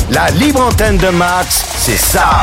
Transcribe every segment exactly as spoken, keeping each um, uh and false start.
La libre antenne de Max, c'est ça.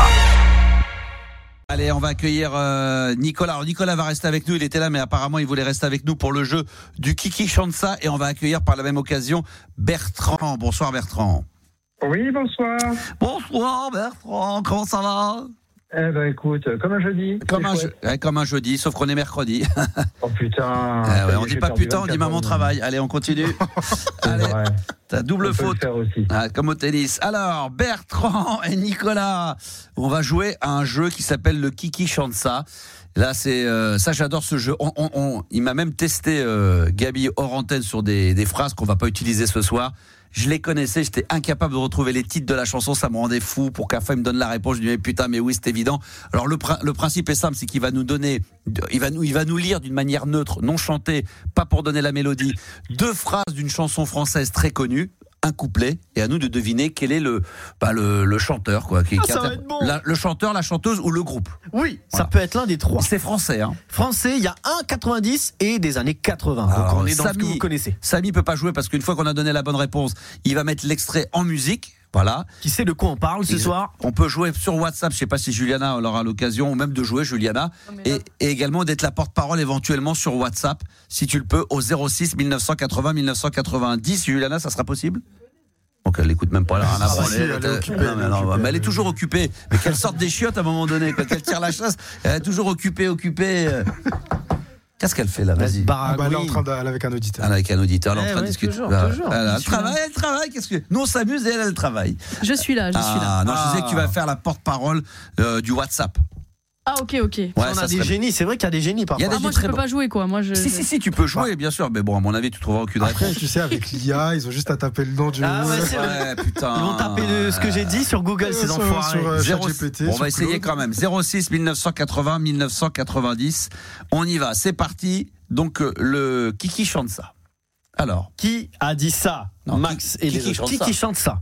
Allez, on va accueillir euh, Nicolas. Alors, Nicolas va rester avec nous, il était là, mais apparemment il voulait rester avec nous pour le jeu du Kiki chante ça. Et on va accueillir par la même occasion Bertrand. Bonsoir Bertrand. Oui, bonsoir. Bonsoir Bertrand, comment ça va? Eh ben écoute, comme un jeudi. Comme un, je... ouais, comme un jeudi, sauf qu'on est mercredi. Oh putain. Ah ouais, on dit pas putain, on dit maman travail. Allez, on continue. Allez, t'as double faute. Ah, comme au tennis. Alors, Bertrand et Nicolas, on va jouer à un jeu qui s'appelle le Kiki chante ça. Là, c'est euh, ça, j'adore ce jeu. On, on, on, il m'a même testé euh, Gabi hors antenne sur des, des phrases qu'on va pas utiliser ce soir. Je les connaissais, j'étais incapable de retrouver les titres de la chanson, ça me rendait fou. Pour qu'à la fin il me donne la réponse, je lui dis mais putain, mais oui, c'est évident. Alors le, le principe est simple, c'est qu'il va nous donner, il va nous, il va nous lire d'une manière neutre, non chantée, pas pour donner la mélodie, deux phrases d'une chanson française très connue. Un couplet et à nous de deviner quel est le bah le, le chanteur quoi qui, ah, qui ça inter... va être bon. la, le chanteur, la chanteuse ou le groupe. Oui, voilà. Ça peut être l'un des trois. C'est français hein. Français, il y a un quatre-vingt-dix et des années quatre-vingts. Alors, donc on est dans Samy, ce que vous connaissez. Samy peut pas jouer parce qu'une fois qu'on a donné la bonne réponse, il va mettre l'extrait en musique. Voilà. Qui sait de quoi on parle ce soir? On peut jouer sur WhatsApp, je sais pas si Juliana aura l'occasion, ou même de jouer Juliana, et, et également d'être la porte-parole éventuellement sur WhatsApp, si tu le peux, au zéro six mille neuf cent quatre-vingts mille neuf cent quatre-vingt-dix. Juliana, ça sera possible? Donc elle l'écoute même pas, là, rien à branler. Elle, elle, est occupée, non, mais elle, est occupée, mais elle est toujours occupée. Mais qu'elle sorte des chiottes à un moment donné, quand elle tire la chasse, elle est toujours occupée, occupée. Qu'est-ce qu'elle fait là? Vas-y. Ah bah, elle est en train d'aller avec un auditeur. Elle est avec un auditeur, elle est en eh train ouais, de discuter. Toujours, là, toujours. Elle, elle travaille, elle travaille. Qu'est-ce que nous on s'amuse et elle, elle travaille. Je suis là, je ah, suis là. Non, ah. je disais que tu vas faire la porte-parole euh, du WhatsApp. Ah ok ok. Ouais, on a ça des génies, c'est vrai qu'il y a des génies parfois. Il y a des ah, moi je peux pas jouer quoi. Moi je. Si si si, tu peux jouer ouais. bien sûr, mais bon à mon avis tu trouveras aucune réponse. Après tu sais avec l'I A ils ont juste à taper le nom du. Ah ouais c'est vrai. Ouais, putain. Ils vont taper le, ce que j'ai dit sur Google ces sur, enfoirés. Sur, euh, zéro, G P T, bon, on sur va essayer Claude. quand même. zéro six mille neuf cent quatre-vingts mille neuf cent quatre-vingt-dix. On y va, c'est parti. Donc euh, le Kiki chante ça. Alors. Qui a dit ça? Non, Max qui, et qui, les qui autres. chante Qui, ça qui chante ça?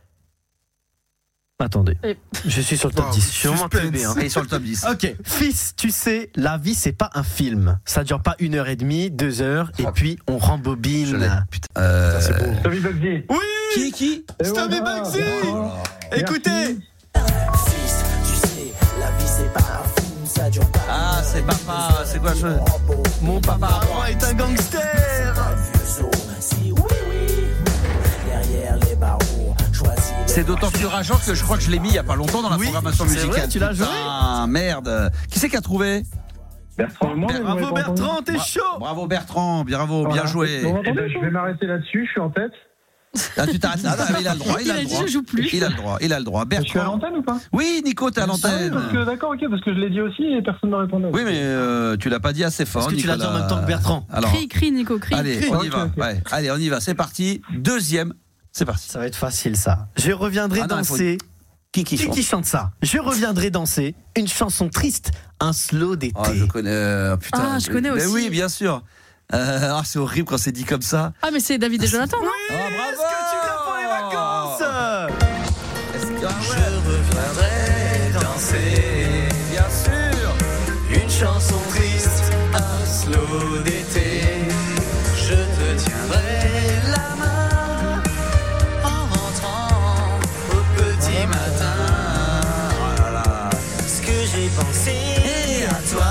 Attendez, Et... je suis sur le top wow, dix. Je suis vraiment teubé. Hein. Et sur le top dix. Ok, fils, tu sais, la vie c'est pas un film. Ça dure pas une heure et demie, deux heures, et puis on rembobine. Je l'ai. Putain. Euh... Ça, c'est beau. Tommy Bugsy. Oui. Qui qui Stop et Bugsy. Écoutez. Fils, tu sais, la vie c'est pas un film, ça dure pas. Ah, c'est papa, c'est quoi je... Mon papa avant est un gangster. Si oui, oui, derrière les barreaux, choisis. C'est d'autant plus rageant que je crois que je l'ai mis il y a pas longtemps dans la Oui, programmation c'est musicale. vrai, tu l'as joué. Ah merde. Qui c'est qui a trouvé? Bertrand, moi, Ber- Bravo Bertrand, t'es chaud. Bravo Bertrand, bravo, Voilà. bien joué. Bon, eh ben, je vais m'arrêter là-dessus, je suis en tête. Ah, tu t'arrêtes là, ah, il a le droit, il, Il a a le dit, droit. je joue plus. Il a le droit, il a le droit. Je suis à Bertrand. l'antenne ou pas? Oui, Nico, t'es à Ah oui, l'antenne. parce que d'accord, ok, parce que je l'ai dit aussi et personne ne me répondait. Oui, mais euh, tu l'as pas dit assez fort. Est-ce que tu l'as dit en Nicolas. même temps que Bertrand? Alors, Crie crie Nico crie. allez, crie. on y Ok, va. ok. Ouais. Allez, on y va. C'est parti. Deuxième. C'est parti. Ça va être facile ça. Je reviendrai Ah non, il faut- danser. Qui qui Qui chante qui chante ça? Je reviendrai danser. Une chanson triste, un slow d'été. Ah, je connais. euh, putain. Ah, je connais Mais aussi. oui, bien sûr. Euh, ah, c'est horrible quand c'est dit comme ça. Ah mais c'est David et Jonathan non? Ah, bravo. Est-ce que tu viens pour les vacances? Est-ce que- ah, Je ouais. reviendrai danser. Bien sûr. Une chanson triste, un slow d'été. Je te tiendrai la main en rentrant au petit matin. Oh là là. Ce que j'ai pensé à toi.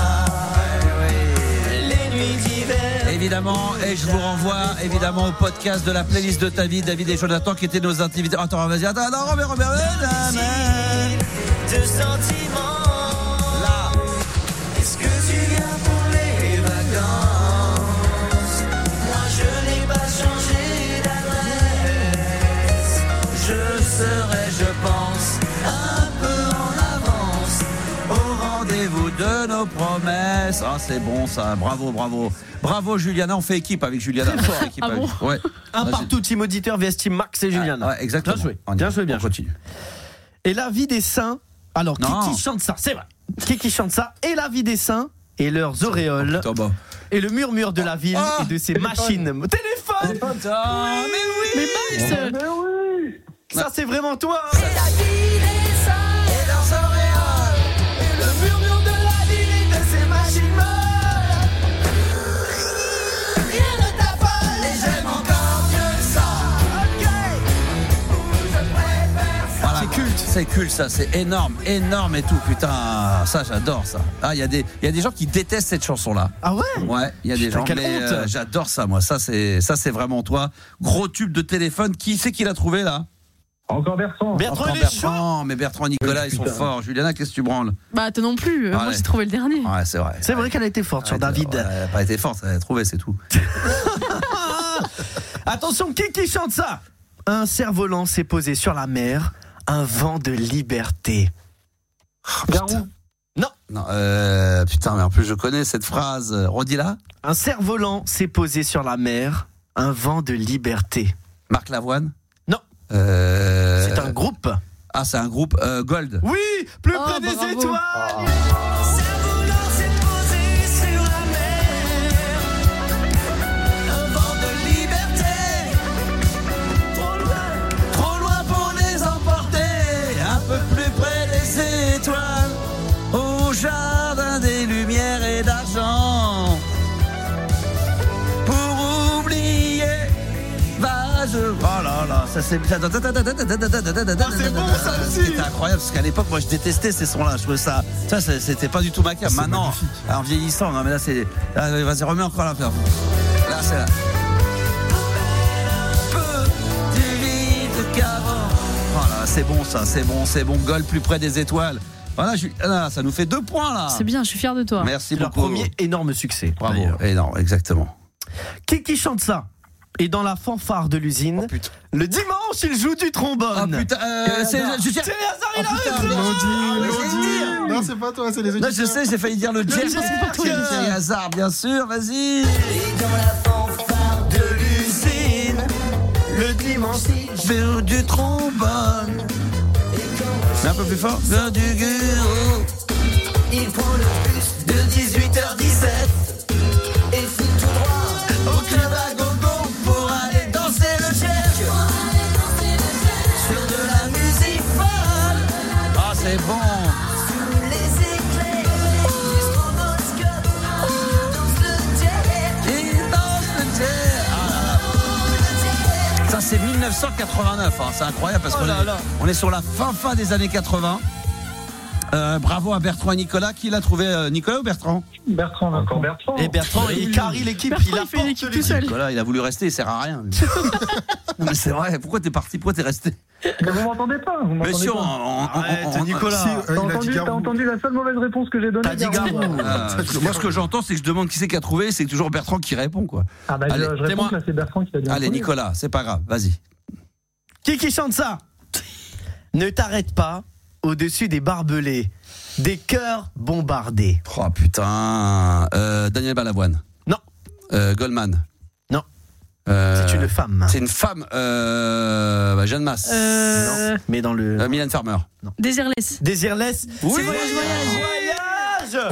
Les nuits d'hiver. Évidemment, et je vous renvoie évidemment au podcast de la playlist de ta vie, David et Jonathan qui étaient nos invités. Attends, vas-y, attends, attends, Robert, Robert, De sentiments. là. Est-ce que tu viens pour les vacances? Moi je n'ai pas changé d'adresse. Je serai, je pense, un peu en avance au rendez-vous de nos promesses. Ah, c'est bon ça, bravo, bravo. Bravo Juliana, on fait équipe avec Juliana. Équipe Ah avec- bon ouais. Un Vas-y. partout, team auditeur, V S Team Max et Juliana. Ouais, exactement. Bien joué, On y bien va. joué, bien On joué. continue. Et la vie des saints. Alors, qui, Non. qui chante ça? C'est vrai. Qui qui chante ça? Et la vie des saints et leurs auréoles. Putain, bah. Et le murmure de la ville Ah, et de ses machines. Téléphone. Putain, mais oui. Mais Max Mais oui. Ça, c'est vraiment toi. La vie des saints et leurs auréoles. Et le murmure de la ville et de ses machines molles. Rien ne t'affole et j'aime encore mieux ça. Ok. Je préfère c'est culte, ça, c'est énorme, énorme et tout, putain, ça j'adore ça. Ah, il y a des, il y a des gens qui détestent cette chanson-là. Ah ouais. Ouais, il y a des Putain, gens, quelle mais honte. euh, j'adore ça, moi. Ça c'est, ça c'est vraiment toi. Gros tube de téléphone. Qui c'est qui l'a trouvé là? Encore Bertrand. Bertrand, Encore il est chaud. Bertrand, mais Bertrand et Nicolas, Oui, ils sont putain. forts. Juliana, qu'est-ce que tu branles? Bah, toi non plus. euh, Ouais. Moi, j'ai trouvé le dernier. Ouais, c'est vrai. C'est vrai qu'elle a été forte sur Ouais, David. ouais, elle a pas été forte, elle a trouvé, c'est tout. Attention, qui qui chante ça? Un cerf-volant s'est posé sur la mer, un vent de liberté. Garou. Non, euh, putain, mais en plus je connais cette phrase. Redis-la. Un cerf-volant s'est posé sur la mer, un vent de liberté. Marc Lavoine. Non. Euh... C'est un groupe. Ah, c'est un groupe euh, Gold. Oui, plus Oh, près des bravo. étoiles. Cerf-volant s'est posé sur la mer, un vent de liberté, trop loin, Trop loin pour les emporter, un peu plus près des étoiles, au jardin des lumières et d'argent. Pour oublier, va je. Oh là là, ça c'est. C'est bon, ça aussi. C'était incroyable parce qu'à l'époque, moi je détestais ces sons-là. Je trouvais ça. Ça, c'est- c'était pas du tout ma cam. C'est Maintenant, magnifique. en vieillissant, non mais là c'est. Là, vas-y, remets encore la faire. Là c'est là. Peu du vide qu'avant. Voilà, c'est bon ça, c'est bon, c'est bon. Goal plus près des étoiles. Voilà, je... ah, ça nous fait deux points là. C'est bien, je suis fier de toi. Merci Leur beaucoup. premier énorme succès. Bravo. d'ailleurs. Énorme, exactement. Qui qui chante ça? Et dans la fanfare de l'usine, Oh, putain. le dimanche, il joue du Oh trombone. putain, euh, c'est. Je sais. C'est Hazard, il a Oh, putain, raison. mais- Lodi, Ah, mais Lodi. j'ai dit. Non, c'est pas toi, c'est les Non, auditeurs. je sais, j'ai failli dire le Jerk. Jerk. C'est Thierry Hazard, bien sûr, vas-y. et dans la fanfare de l'usine, Le dimanche, je du trombone. Mais un peu plus fort. Vers du gueule. il prend le bus de dix-huit heures dix-sept et file tout droit Au club à gogo pour aller danser le jerk. sur de la musique folle, Ah, c'est bon. sous les éclairs du stroboscope, on danse le jerk, Il danse le jerk. Ah là là. Ça, c'est dix-neuf cent quatre-vingt-neuf. Hein. C'est incroyable parce Oh qu'on là est, là. on est sur la fin fin des années quatre-vingts. Euh, bravo à Bertrand et Nicolas. Qui l'a trouvé, euh, Nicolas ou Bertrand? Bertrand, encore Bertrand. Et Bertrand, il carie l'équipe, Bertrand, il il fait apporte l'équipe tout l'équipe. seul. Nicolas, il a voulu rester, il sert à rien. lui. Non, mais c'est vrai. Pourquoi t'es parti? Pourquoi t'es resté? Mais vous m'entendez pas, vous m'entendez Monsieur, on, pas. on- on- Arrête, on- on- Nicolas. Si, euh, T'as il a entendu, dit t'as Garou. entendu la seule mauvaise réponse que j'ai donnée. T'as dit Garou. Garou. Euh, moi, ce que j'entends, c'est que je demande qui c'est qui a trouvé, c'est toujours Bertrand qui répond, quoi. Ah bah Allez, je, je réponds dis-moi. que là c'est Bertrand qui l'a dit. en Allez, premier. Nicolas, c'est pas grave, vas-y. Qui qui chante ça? Ne t'arrête pas au-dessus des barbelés, des cœurs bombardés. Oh putain. Euh, Daniel Balavoine. Non. Euh, Goldman. Non. Euh, C'est une femme. C'est une femme. Euh, bah, Jeanne Masse. Euh, Mais dans le Euh, Mylène Farmer. Désirless. Désirless. Oui. C'est voyage, voyage, voyage.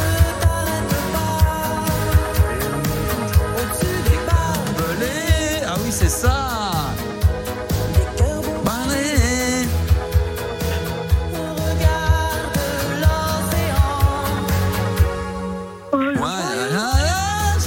Belé. Ah oui, c'est ça. Balé. Voyage.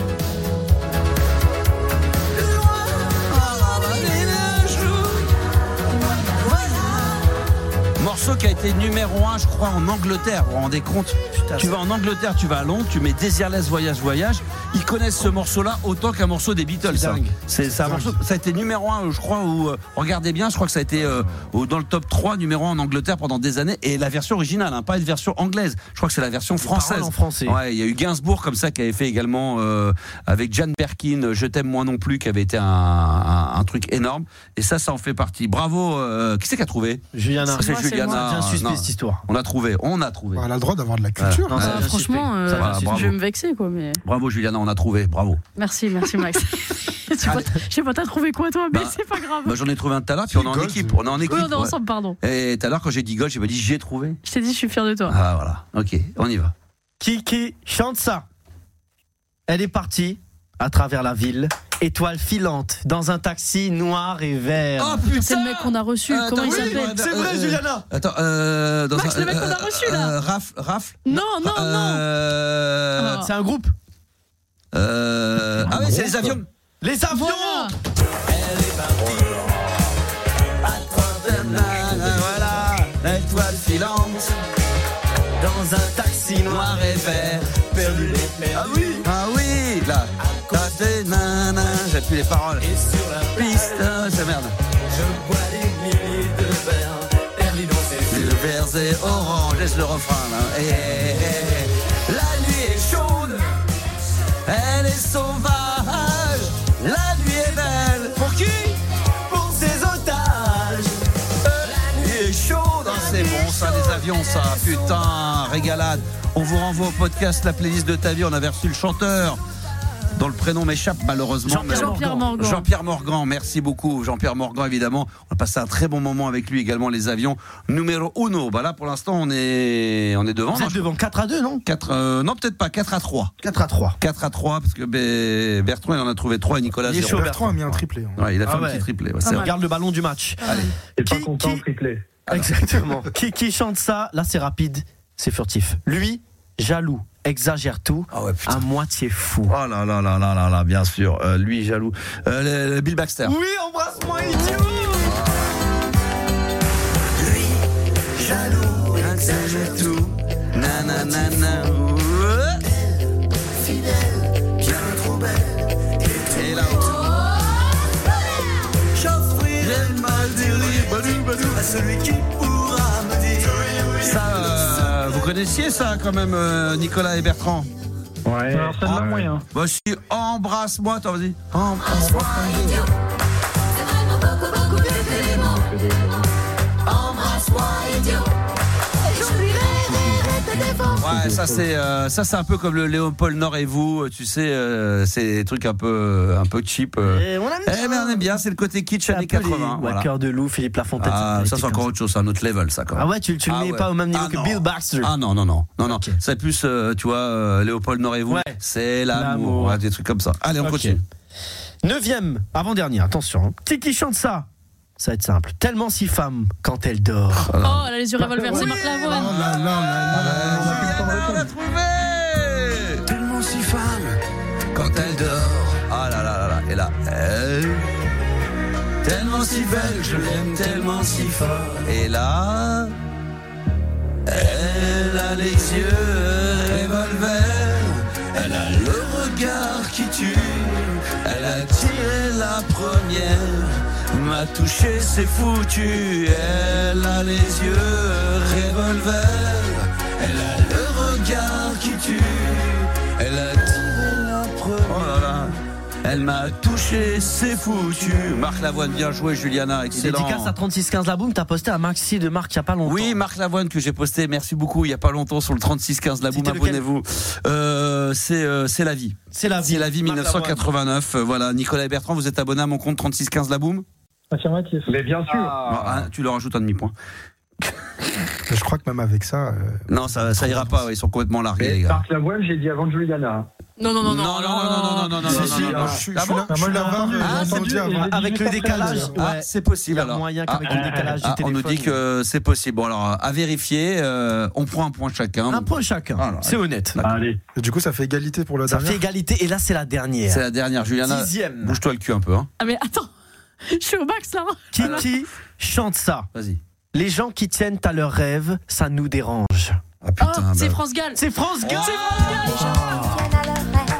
Morceau qui a été numéro un, je crois, en Angleterre. Vous vous rendez compte? Tu vas en Angleterre, tu vas à Londres, tu mets Désirless Voyage Voyage. Ils connaissent ce morceau-là autant qu'un morceau des Beatles. C'est hein. dingue. C'est c'est un morceau. Ça a été numéro un, je crois. Où, euh, regardez bien, je crois que ça a été euh, au- dans le top trois numéro un en Angleterre pendant des années. Et la version originale, hein, pas une version anglaise. Je crois que c'est la version française. paroles en français. Ouais, il y a eu Gainsbourg comme ça qui avait fait également euh, avec Jane Birkin, Je t'aime moi non plus, qui avait été un, un, un truc énorme. Et ça, ça en fait partie. Bravo. Euh, qui c'est qui a trouvé? Juliana. C'est moi, c'est Juliana. moi. C'est un suspect Non, cette histoire. on a trouvé, on a trouvé. Bah, elle a le droit d'avoir de la culture. Non, Ouais. c'est Ah, un franchement, suspect. euh, Ça va, Voilà, suspect. bravo. je vais me vexer quoi, mais Bravo Juliana, on a trouvé, bravo. merci, merci Max. Je sais pas, je sais pas, t'as trouvé quoi toi, mais Bah, c'est pas grave. Bah, j'en ai trouvé un tout à l'heure, puis on est en Gold. équipe. On est en équipe. Oui, on est ouais. ensemble, pardon. Et tout à l'heure, quand j'ai dit Gold, j'ai pas dit j'ai trouvé. Je t'ai dit, je suis fier de toi. Ah voilà, ok, on y va. Qui qui chante ça? Elle est partie à travers la ville, étoile filante, dans un taxi noir et vert. Oh putain, C'est le mec qu'on a reçu. Euh, Comment il attends, oui, s'appelle ouais, C'est vrai, euh, Juliana. Attends, euh, dans Max, un, le mec qu'on a reçu, là. euh, Raf, Raf. Non, non, non. Euh, Oh. C'est un groupe. euh, ah oui, c'est les avions. Les avions. Voilà. Voilà. filante Dans un taxi noir et vert. perdu. Ah oui, ah oui, là. T'as des nanas, j'ai plus les paroles. Et sur la Piste, c'est merde. je bois des milliers de verres perdus dans ces Le vert et orange, laisse le refrain là. Eh, eh, eh. La nuit est chaude, elle est sauvage. La nuit est belle. Pour qui? Pour ses otages. La nuit est chaude. Ah, c'est bon ça, les avions, ça. Putain, régalade. On vous renvoie au podcast La playlist de ta vie. On avait reçu le chanteur dont le prénom m'échappe malheureusement. Jean-Pierre, Jean-Pierre Morgan. Jean-Pierre Morgan, merci beaucoup. Jean-Pierre Morgan, évidemment. On a passé un très bon moment avec lui également, les avions. Numéro uno. Bah là, pour l'instant, on est, on est devant. Vous êtes devant quatre à deux, non? quatre, euh, non, peut-être pas, quatre à trois. quatre à trois. quatre à trois, parce que ben, Bertrand, il en a trouvé trois et Nicolas Il est zéro. chaud, Bertrand a mis un triplé. hein. Ouais, il a fait Ah un ouais. petit triplé. Ouais, Pas c'est mal. vrai. Regarde le ballon du match. Allez. T'es pas Qui- content, qui- triplé. Exactement. qui, qui chante ça? Là, c'est rapide, c'est furtif. Lui, jaloux, exagère tout, Ah ouais, putain. à moitié fou. Oh là là là là là là, bien sûr. Euh, lui, jaloux. Euh, le, le Bill Baxter. Oui, embrasse-moi, idiot! Jaloux, exagère tout. Nanana. Et là-haut. J'offrirai le mal des rires à celui qui pourra me dire. Ça, euh, vous connaissiez ça quand même, euh, Nicolas et Bertrand? Ouais. Alors, celle-là, moyen. Bah si, embrasse-moi, toi, vas-y. Embrasse-moi. Ouais, ça c'est euh, ça c'est un peu comme le Léopold Nord et vous, tu sais, euh, c'est des trucs un peu un peu cheap. euh. Et on aime bien. Eh mais on aime bien, c'est le côté kitsch C'est un années peu les quatre-vingts. Voilà. Cœur de loup, Philippe Lafontaine. Ah, ça c'est été encore comme autre chose, c'est un autre level ça quand même. Ah ouais, tu, tu le Ah mets ouais. pas au même niveau Ah que non. Bill Baxter. Ah non non non non non, Ok. c'est plus euh, tu vois euh, Léopold Nord et vous, Ouais. c'est l'amour, L'amour. ouais, des trucs comme ça. Allez, on Ok. continue. Neuvième, avant-dernier, attention. hein. Qui qui chante ça? Ça va être simple. Tellement si femme quand elle dort. Oh, elle a les yeux revolver, c'est Marc Lavoine. Oh là là là là là. Juliana, on l'a trouvé. Tellement si femme quand elle dort. Ah là là là là. Et là, elle. Tellement si belle, je l'aime tellement si fort. Et là, elle a les yeux revolver. Elle a le regard qui tue. Elle a tiré la première. M'a touché, c'est foutu. Elle a les yeux revolver. Elle a le regard qui tue. Elle a tiré la première. Oh là là. Elle m'a touché, c'est foutu. Marc Lavoine, bien joué, Juliana, excellent. Dédicace à trente-six quinze La Boum, t'as posté un maxi de Marc il y a pas longtemps. Oui, Marc Lavoine que j'ai posté, merci beaucoup, il y a pas longtemps sur le trente-six quinze La Boum, C'était lequel abonnez-vous. Euh, c'est euh, c'est la vie. C'est la vie. C'est la vie Marc mille neuf cent quatre-vingt-neuf. Euh, voilà, Nicolas et Bertrand, vous êtes abonnés à mon compte trente-six quinze La Boum. Affirmatif. Mais bien sûr. Ah, tu leur rajoutes un demi-point. Je crois que même avec ça. euh, Non, ça, ça ira pas, ouais, ils sont complètement largués, les Et gars. Marc Lavoine, j'ai dit avant Juliana. Non, non, non, non. non, non, non, non, non, non, Si, non, si, non, moi, non. je suis Ah je suis bon là- je suis là vingt, j'ai Ah, entendu c'est avant. dur. Avec le décalage, Ah, ouais. c'est possible Il y a alors. moyen Ah, qu'avec le décalage ah, du on nous téléphone. dit que c'est possible. Bon alors, à vérifier, euh, on prend un point chacun. Un point chacun. Ah, là, c'est honnête. Allez. Et du coup, ça fait égalité pour la Ça dernière. fait égalité et là c'est la dernière. C'est la dernière, Juliana. Dixième. Bouge-toi le cul un peu, hein. Ah, mais attends, je suis au max là. Qui qui chante ça? Vas-y. Les gens qui tiennent à leurs rèves, ça nous dérange. Ah putain. Oh, c'est bah. France Gall. C'est France Gall. C'est France Gall.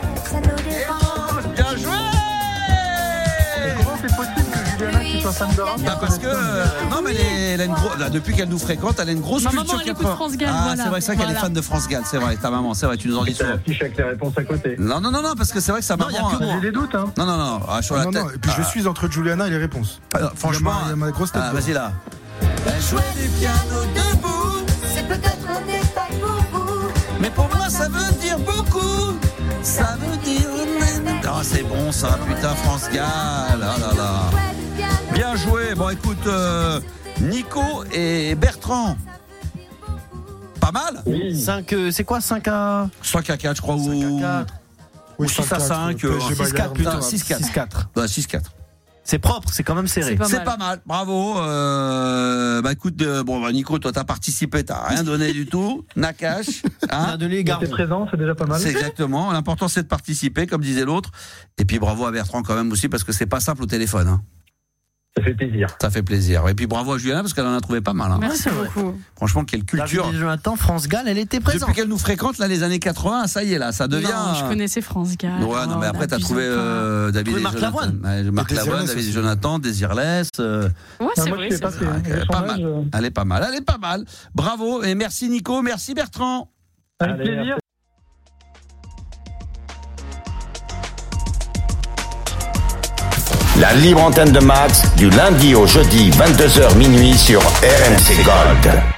Bien joué. Comment c'est possible que Juliana qui soit fan de rap? Bah parce que euh, non mais elle, est- elle a une gros- là, depuis qu'elle nous fréquente, elle a une grosse Ma culture maman, elle écoute quatre-vingts. France Gall, Ah voilà. c'est vrai, c'est vrai qu'elle est Voilà. fan de France Gall, c'est vrai. Ta maman, c'est vrai, tu nous en dis T'as souvent. l'affiche avec les réponses à côté. Non non non non parce que c'est vrai que sa Non, maman. y a que euh, moi. J'ai des doutes, hein. Non non non, ah, sur la Non, tête. non, et puis je Ah, suis entre Juliana et les réponses. ah, franchement. Il y a ma- il y a ma grosse tête Ah, dedans. vas-y là. Elle jouait du piano debout. C'est peut-être un détail pour vous. Mais pour moi ça veut dire beaucoup. Ça veut dire. Ah c'est bon ça, putain France Gall. Ah là là. Bien joué. Bon écoute, euh, Nico et Bertrand. Pas mal. Oui. cinq, euh, c'est quoi cinq à cinq à quatre je crois ou cinq à quatre ou six à cinq, P S G six Bayern, quatre plutôt, putain. six quatre. six quatre. Bah, six quatre. C'est propre, c'est quand même serré. C'est pas C'est mal. pas mal, bravo. Euh, bah écoute, euh, bon bah Nico, toi t'as participé, t'as rien donné du tout. Nakash, On a hein. donné les T'es garçons. présent, c'est déjà pas mal. C'est exactement. L'important c'est de participer, comme disait l'autre. Et puis bravo à Bertrand quand même aussi parce que c'est pas simple au téléphone. Hein. Ça fait plaisir. Ça fait plaisir. Et puis bravo à Juliana parce qu'elle en a trouvé pas mal. Hein. Merci beaucoup. Franchement, quelle culture. David et Jonathan, France Gall, elle était présente. Depuis qu'elle nous fréquente, là, les années quatre-vingts, ça y est, là, ça devient. Non, je connaissais France Gall. Ouais, non, mais après, t'as trouvé euh, David et Marc Jonathan. Lavoine. Ouais, Marc Lavoine, David et Jonathan, Désirless. Euh... Ouais, Ah, c'est moi, vrai. je c'est fais vrai. passer. Elle est Le pas sondage, mal. euh, Elle est pas mal. Elle est pas mal. Bravo et merci Nico, merci Bertrand. Avec Allez, plaisir. La libre antenne de Max, du lundi au jeudi, vingt-deux heures minuit sur R M C Gold.